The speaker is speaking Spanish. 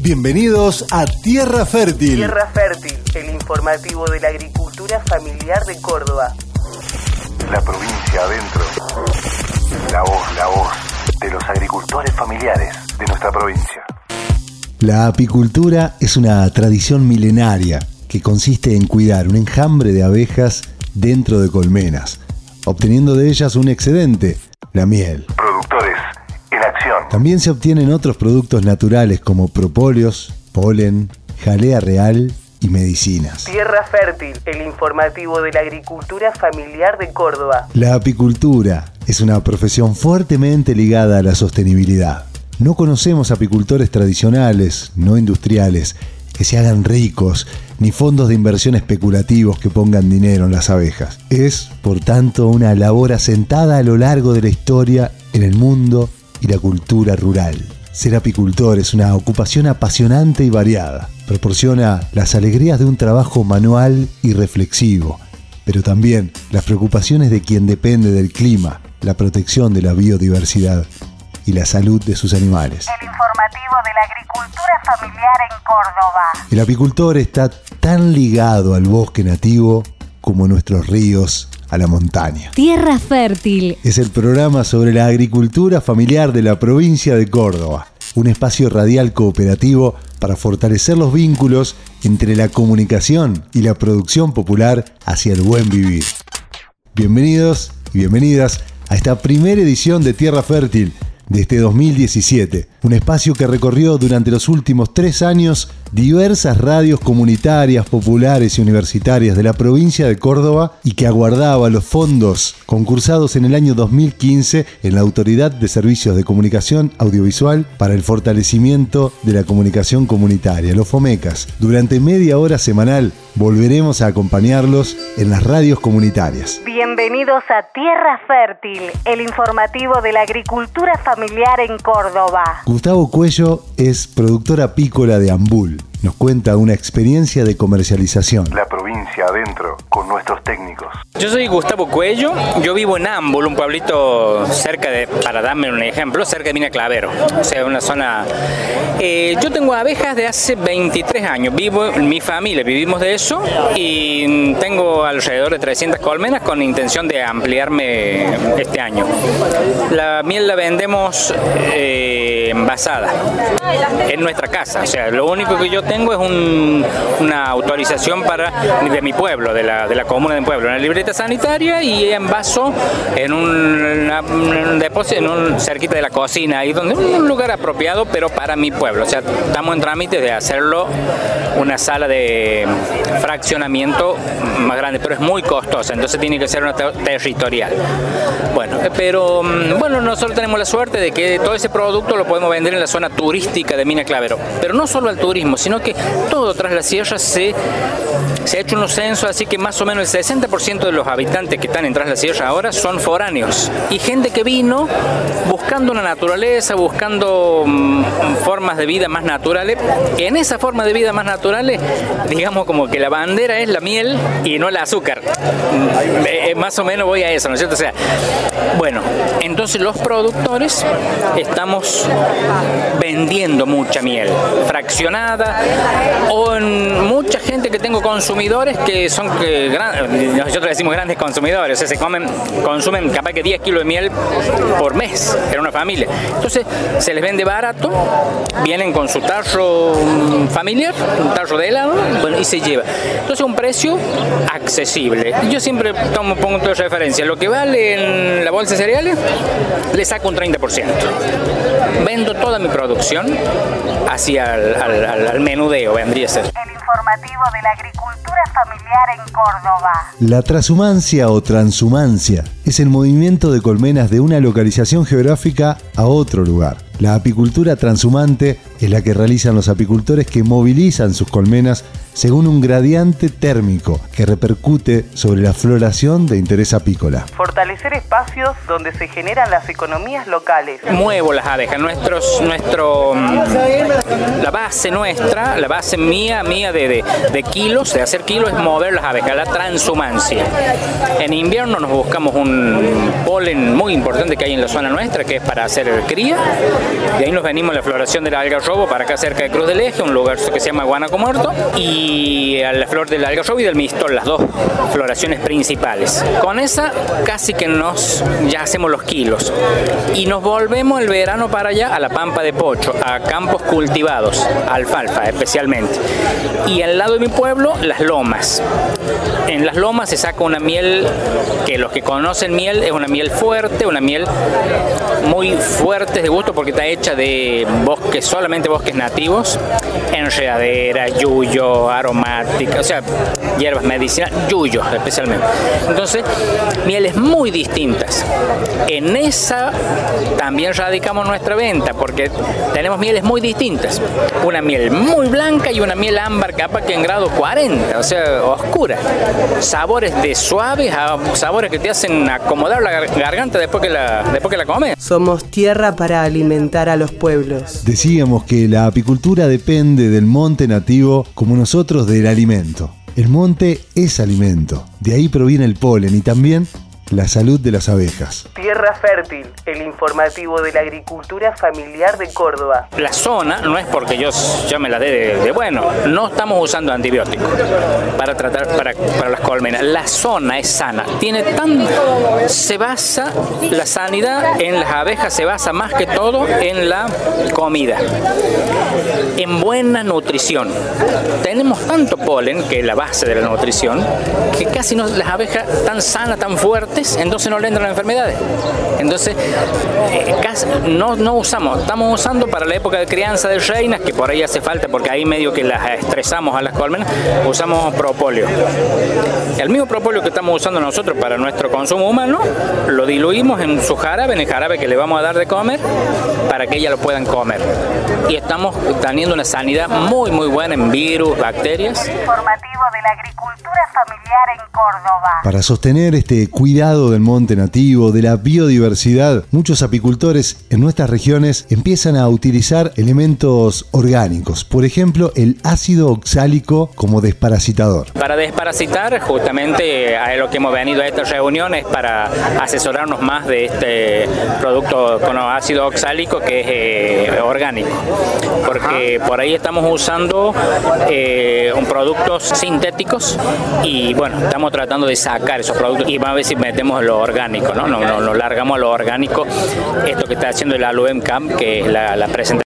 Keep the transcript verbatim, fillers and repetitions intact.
Bienvenidos a Tierra Fértil. Tierra Fértil, el informativo de la agricultura familiar de Córdoba. La provincia adentro. La voz, la voz de los agricultores familiares de nuestra provincia. La apicultura es una tradición milenaria que consiste en cuidar un enjambre de abejas dentro de colmenas, obteniendo de ellas un excedente, la miel. Productores en acción. También se obtienen otros productos naturales como propóleos, polen, jalea real y medicinas. Tierra Fértil, el informativo de la agricultura familiar de Córdoba. La apicultura es una profesión fuertemente ligada a la sostenibilidad. No conocemos apicultores tradicionales, no industriales, que se hagan ricos, ni fondos de inversión especulativos que pongan dinero en las abejas. Es, por tanto, una labor asentada a lo largo de la historia en el mundo y la cultura rural. Ser apicultor es una ocupación apasionante y variada. Proporciona las alegrías de un trabajo manual y reflexivo, pero también las preocupaciones de quien depende del clima, la protección de la biodiversidad y la salud de sus animales. El informativo de la agricultura familiar en Córdoba. El apicultor está tan ligado al bosque nativo como nuestros ríos a la montaña. Tierra Fértil es el programa sobre la agricultura familiar de la provincia de Córdoba, un espacio radial cooperativo para fortalecer los vínculos entre la comunicación y la producción popular hacia el buen vivir. Bienvenidos y bienvenidas a esta primera edición de Tierra Fértil de este dos mil diecisiete, un espacio que recorrió durante los últimos tres años diversas radios comunitarias, populares y universitarias de la provincia de Córdoba y que aguardaba los fondos concursados en el año dos mil quince en la Autoridad de Servicios de Comunicación Audiovisual para el fortalecimiento de la comunicación comunitaria, los FOMECAS. Durante media hora semanal volveremos a acompañarlos en las radios comunitarias. Bienvenidos a Tierra Fértil, el informativo de la agricultura familiar en Córdoba. Gustavo Cuello es productor apícola de Ambul. Nos cuenta una experiencia de comercialización. La provincia adentro con nuestros técnicos. Yo soy Gustavo Cuello, yo vivo en Ambul, un pueblito cerca de, para darme un ejemplo, cerca de Mina Clavero, o sea, una zona... Eh, yo tengo abejas de hace veintitrés años, vivo en mi familia, vivimos de eso y tengo alrededor de trescientas colmenas con intención de ampliarme este año. La miel la vendemos eh, envasada en nuestra casa, o sea, lo único que yo tengo es un, una autorización para de mi pueblo, de la, de la comuna de mi pueblo, una libreta sanitaria y envaso en un, una, un depósito, en un cerquita de la cocina, ahí donde un lugar apropiado, pero para mi pueblo. O sea, estamos en trámite de hacerlo una sala de fraccionamiento más grande, pero es muy costosa, entonces tiene que ser una ter- territorial. Bueno, pero bueno, nosotros tenemos la suerte de que todo ese producto lo podemos vender en la zona turística de Mina Clavero, pero no solo al turismo, sino que todo tras la sierra se, se ha hecho unos censos, así que más o menos el sesenta por ciento de los habitantes que están en Tras la Sierra ahora son foráneos y gente que vino buscando una naturaleza, buscando um, formas de vida más naturales. En esa forma de vida más naturales, digamos como que la bandera es la miel y no el azúcar. Eh, más o menos voy a eso, ¿no es cierto? O sea, bueno, entonces los productores estamos vendiendo mucha miel fraccionada o en mucha gente que tengo consumidores que son que gran, nosotros decimos grandes consumidores, o sea, se comen, consumen capaz que diez kilos de miel por mes en una familia. Entonces se les vende barato, vienen con su tarro familiar, un tarro de helado, bueno, y se lleva. Entonces un precio accesible. Yo siempre tomo punto de referencia, lo que vale en la bolsa de cereales, le saco un treinta por ciento. Vendo toda mi producción hacia el, al, al, al menudeo, vendría a ser. El informativo de la agricultura familiar en Córdoba. La transhumancia o transhumancia es el movimiento de colmenas de una localización geográfica a otro lugar. La apicultura transhumante es la que realizan los apicultores que movilizan sus colmenas según un gradiente térmico que repercute sobre la floración de interés apícola. Fortalecer espacios donde se generan las economías locales. Muevo las abejas, nuestros, nuestro, la base base nuestra, la base mía, mía de, de, de kilos, de hacer kilos, es mover las abejas, la transhumancia. En invierno nos buscamos un polen muy importante que hay en la zona nuestra, que es para hacer cría. De ahí nos venimos a la floración del algarrobo para acá cerca de Cruz del Eje, un lugar que se llama Guanaco Muerto, y a la flor del algarrobo y del mistol, las dos floraciones principales. Con esa casi que nos ya hacemos los kilos y nos volvemos el verano para allá a la Pampa de Pocho, a campos cultivados, alfalfa especialmente. Y al lado de mi pueblo, las lomas. En las lomas se saca una miel que los que conocen miel es una miel fuerte, una miel muy fuerte de gusto porque está hecha de bosques, solamente bosques nativos, enredadera, yuyo, aromática, o sea, hierbas medicinales, yuyo especialmente. Entonces, mieles muy distintas. En esa también radicamos nuestra venta porque tenemos mieles muy distintas. Una miel muy blanca y una miel ámbar capaz que en grado cuarenta, o sea, oscura. Sabores de suaves a sabores que te hacen acomodar la garganta después que la, después que la comes. Somos tierra para alimentar a los pueblos. Decíamos que la apicultura depende del monte nativo como nosotros del alimento. El monte es alimento, de ahí proviene el polen y también la salud de las abejas. Tierra Fértil, el informativo de la agricultura familiar de Córdoba. La zona no es porque yo, yo me la dé de, de bueno, no estamos usando antibióticos para tratar para, para las colmenas. La zona es sana, tiene tan se basa la sanidad en las abejas, se basa más que todo en la comida, en buena nutrición. Tenemos tanto polen, que es la base de la nutrición, que casi no, las abejas tan sanas, tan fuertes, entonces no le entran las enfermedades. Entonces eh, casi no, no usamos, estamos usando para la época de crianza de reinas, que por ahí hace falta porque ahí medio que las estresamos a las colmenas, usamos propóleo. El mismo propóleo que estamos usando nosotros para nuestro consumo humano, lo diluimos en su jarabe, en el jarabe que le vamos a dar de comer, para que ellas lo puedan comer. Y estamos teniendo una sanidad muy muy buena en virus, bacterias. El informativo de la agricultura familiar en Córdoba. Para sostener este cuidado del monte nativo, de la biodiversidad, muchos apicultores en nuestras regiones empiezan a utilizar elementos orgánicos, por ejemplo el ácido oxálico como desparasitador. Para desparasitar, justamente a lo que hemos venido a estas reuniones para asesorarnos más de este producto con ácido oxálico que es eh, orgánico, porque por ahí estamos usando eh, un productos sintéticos y bueno, estamos tratando de sacar esos productos y vamos a ver si metemos lo orgánico, ¿no? Nos no, no, no largamos a lo orgánico, esto que está haciendo el Aluem Camp, que es la, la presentación